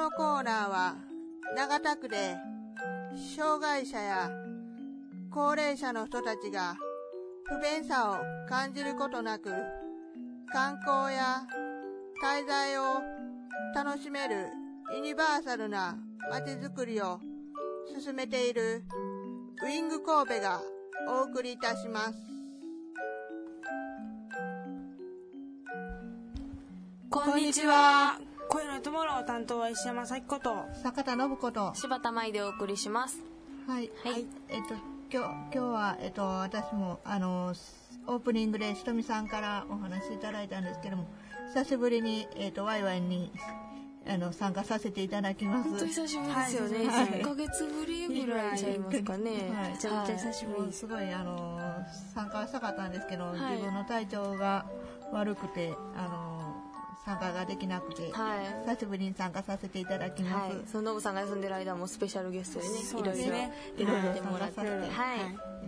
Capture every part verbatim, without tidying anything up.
のコーナーは長田区で障害者や高齢者の人たちが不便さを感じることなく観光や滞在を楽しめるユニバーサルな街づくりを進めているウィング神戸がお送りいたします。 こんにちは。声のトゥモロー担当は石山咲子と坂田信子と柴田舞でお送りします。 はい、 はい、 えっと今日今日はえっと私もあのオープニングでひとみさんからお話しいただいたんですけども、久しぶりにえっとワイワイにあの参加させていただきます。 本当久しぶりですよね。はい、いっかげつぶりぐらいちゃいますかね。 はい、 めちゃめちゃ久しぶり。 すごいあの参加したかったんですけど、はい、自分の体調が悪くてあの参加ができなくて、はい、久しぶりに参加させていただきます。 はい、そのノブさんが休んでる間もスペシャルゲストでね、いろいろいろいろてもらって、はい、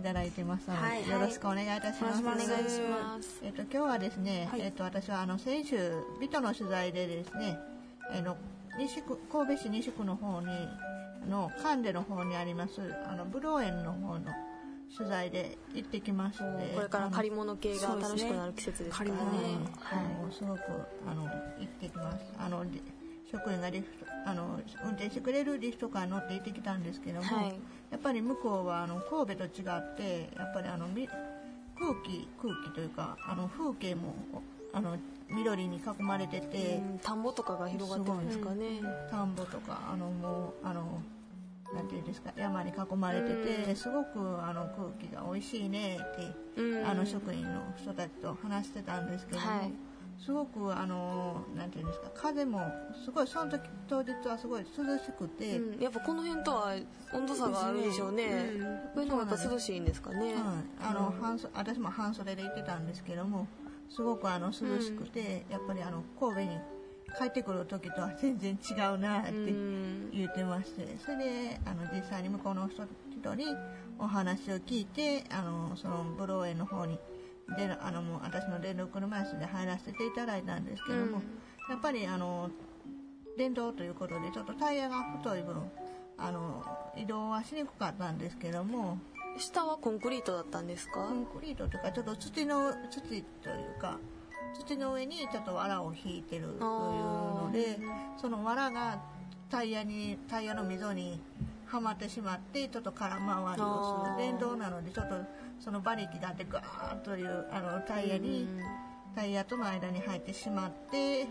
いただいてますので、はい、よろしくお願いいたします。 お願いします。 えっと今日はですね、はい、えっと私はあの先週美都の取材でですね、あの西区神戸市西区の方にの神戸の方にありますあの武道園の方の取材で行ってきまして、 これから借り物系が楽しくなる季節ですからね。 はい、すごくあの行ってきます。あの職員がリフトあの運転してくれるリフトカーに乗って行ってきたんですけども、はい、やっぱり向こうはあの神戸と違ってやっぱりあの空気空気というかあの風景もあの緑に囲まれてて、 田んぼとかが広がってるんですかね。 田んぼとかあのもうあのなんていうんですか、山に囲まれてて、すごくあの空気が美味しいねってあの職員の人たちと話してたんですけども、はい、すごくあのなんていうんですか、風もすごいその時当日はすごい涼しくて、 うん、やっぱこの辺とは温度差があるでしょうね。うん、こういうのがやっぱ涼しいんですかね。はい、 あの半袖、私も半袖で行ってたんですけども、すごくあの涼しくて、うん、やっぱりあの神戸に帰ってくる時とは全然違うなって言ってまして、それであの実際に向こうの人にお話を聞いて、あのその武道園の方にであのもう私の電動車椅子で入らせていただいたんですけども、うん、やっぱりあの電動ということでちょっとタイヤが太い分あの移動はしにくかったんですけども、 下はコンクリートだったんですか？ コンクリートというかちょっと土の土というか土の上にちょっと藁を引いてるというので、その藁がタイヤにタイヤの溝にはまってしまってちょっと空回りをする電動なので、ちょっとその馬力があってガーッというあのタイヤにタイヤとの間に入ってしまって、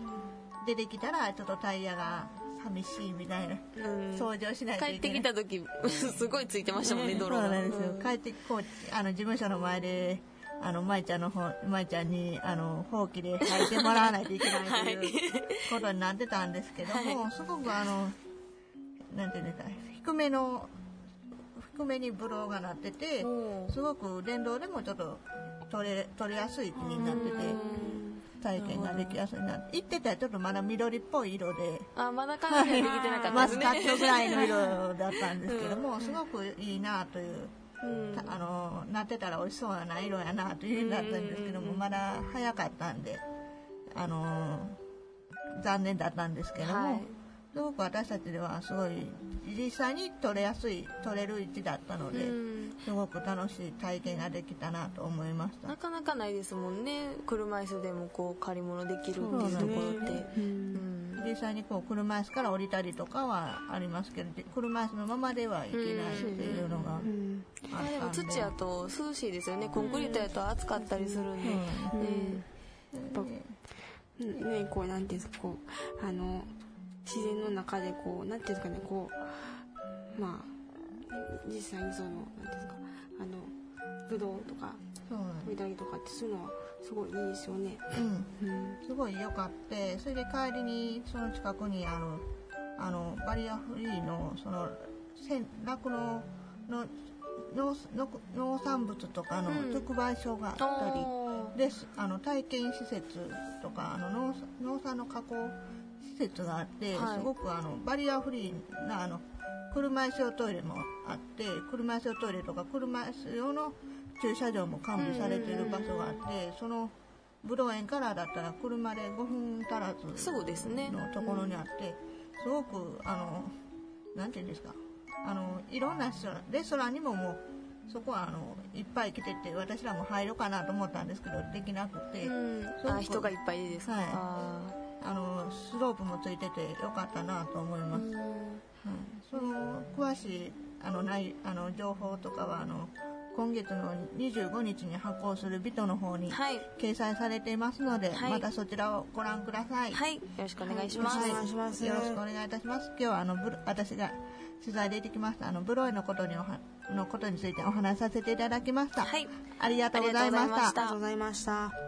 出てきたらちょっとタイヤが寂しいみたいな、掃除をしないといけない。 帰ってきた時すごいついてましたもんね、泥が。 そうなんですよ。帰ってこうあの事務所の前であの舞ちゃんの方舞ちゃんにあのほうきで履いてもらわないといけないということになってたんですけども、はい、すごくあのなんていうんですか、低めの低めにブローがなってて、すごく電動でもちょっと取れ取れやすい気になってて。体験ができやすいな。行ってたらちょっとまだ緑っぽい色で、 あ、まだ完全にできてなかったですね。 マスカットぐらいの色だったんですけども、うん、すごくいいなという、うん、あのなってたら美味しそうな色やなという風だったんですけども、まだ早かったんであの残念だったんですけども、はい、すごく私たちではすごい実際に取れやすい取れる位置だったので、うん、すごく楽しい体験ができたなと思いました。 なかなかないですもんね、車椅子でもこう借り物できるっていうところって、ね、うん、 実際にこう車椅子から降りたりとかはありますけど、車椅子のままではいけないっていうのがあったんで、うんうん、 あでも土やと涼しいですよね。コンクリートやと暑かったりするんで、 うんうん、ね、こうなんていうんですか、こうあの自然の中でこうなんていうんですかね、こうまあ実際にそのなんていうんですか、あのブドウとか緑とかってそういうのはすごいいいですよね。 うん、うん、すごい良かった。それで帰りにその近くにあのあのバリアフリーのその酪農の農農産物とかの直売所があったり、うん、であの体験施設とかあの 農, 農産の加工施設があって、はい、すごくあのバリアフリーなあの車椅子用トイレもあって、車椅子用トイレとか車椅子用の駐車場も完備されている場所があって、その武道園からだったら車でごふん足らずのところにあって、 すごくあのなんていうんですか、あのいろんなレストラン、レストランにももうそこはあのいっぱい来てて、私らも入ろうかなと思ったんですけどできなくて、 うん、あ人がいっぱいでですか、 はい、 ああのスロープもついててよかったなと思います、うん、はい、その詳しいあのないあの情報とかはあの今月のにじゅうごにちに発行するビトの方に掲載されていますので、はい、またそちらをご覧ください。 はい、よろしくお願いします。 はい、よろしくお願いします。よろしくお願いいたします。今日はあのブ私が取材で行ってきましたあのブロイのことにおはのことについてお話しさせていただきました。はい、ありがとうございました。 ありがとうございました。